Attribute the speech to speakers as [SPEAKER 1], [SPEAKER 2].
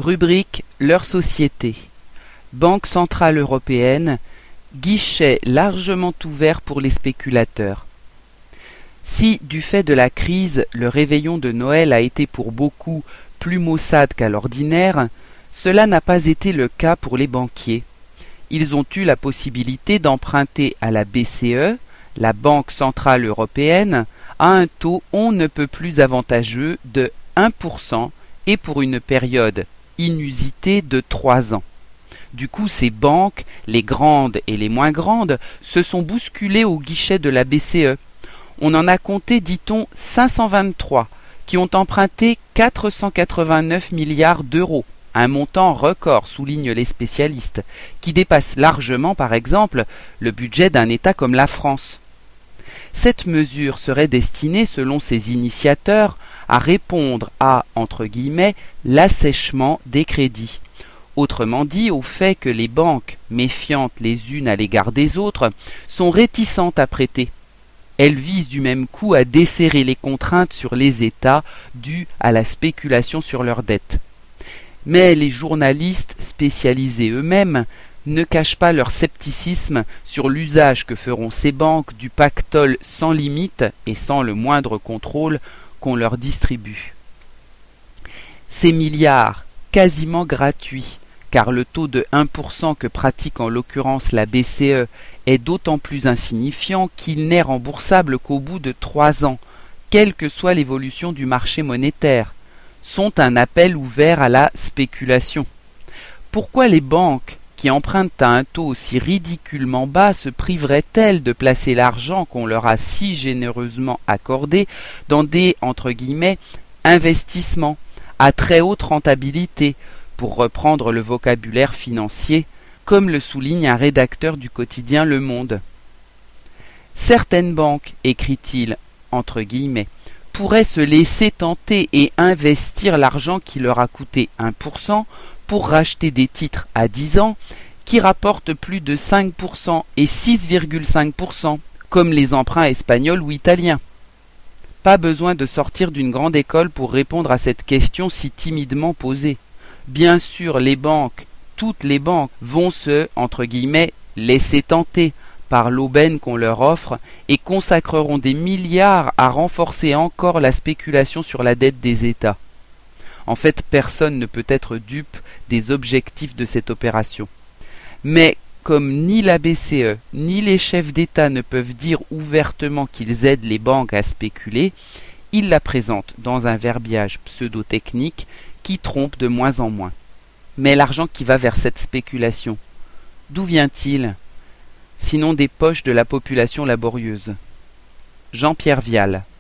[SPEAKER 1] Rubrique Leur société. Banque centrale européenne, guichet largement ouvert pour les spéculateurs. Si, du fait de la crise, le réveillon de Noël a été pour beaucoup plus maussade qu'à l'ordinaire, cela n'a pas été le cas pour les banquiers. Ils ont eu la possibilité d'emprunter à la BCE, la Banque centrale européenne, à un taux on ne peut plus avantageux de 1% et pour une période inusitée de 3 ans. Du coup, ces banques, les grandes et les moins grandes, se sont bousculées au guichet de la BCE. On en a compté, dit-on, 523, qui ont emprunté 489 milliards d'euros, un montant record, soulignent les spécialistes, qui dépasse largement, par exemple, le budget d'un État comme la France. Cette mesure serait destinée, selon ses initiateurs, à répondre à, entre guillemets, l'assèchement des crédits. Autrement dit, au fait que les banques, méfiantes les unes à l'égard des autres, sont réticentes à prêter. Elles visent du même coup à desserrer les contraintes sur les États dues à la spéculation sur leurs dettes. Mais les journalistes spécialisés eux-mêmes ne cachent pas leur scepticisme sur l'usage que feront ces banques du pactole sans limite et sans le moindre contrôle qu'on leur distribue. Ces milliards, quasiment gratuits, car le taux de 1% que pratique en l'occurrence la BCE est d'autant plus insignifiant qu'il n'est remboursable qu'au bout de 3 ans, quelle que soit l'évolution du marché monétaire, sont un appel ouvert à la spéculation. Pourquoi les banques, qui empruntent à un taux aussi ridiculement bas, se priveraient-elles de placer l'argent qu'on leur a si généreusement accordé dans des, entre guillemets, investissements à très haute rentabilité, pour reprendre le vocabulaire financier, comme le souligne un rédacteur du quotidien Le Monde. Certaines banques, écrit-il, entre guillemets, pourraient se laisser tenter et investir l'argent qui leur a coûté 1% pour racheter des titres à 10 ans qui rapportent plus de 5% et 6,5%, comme les emprunts espagnols ou italiens. Pas besoin de sortir d'une grande école pour répondre à cette question si timidement posée. Bien sûr, les banques, toutes les banques, vont se, entre guillemets, laisser tenter par l'aubaine qu'on leur offre et consacreront des milliards à renforcer encore la spéculation sur la dette des États. En fait, personne ne peut être dupe des objectifs de cette opération. Mais comme ni la BCE ni les chefs d'État ne peuvent dire ouvertement qu'ils aident les banques à spéculer, ils la présentent dans un verbiage pseudo-technique qui trompe de moins en moins. Mais l'argent qui va vers cette spéculation, d'où vient-il? Sinon des poches de la population laborieuse. Jean-Pierre Vial.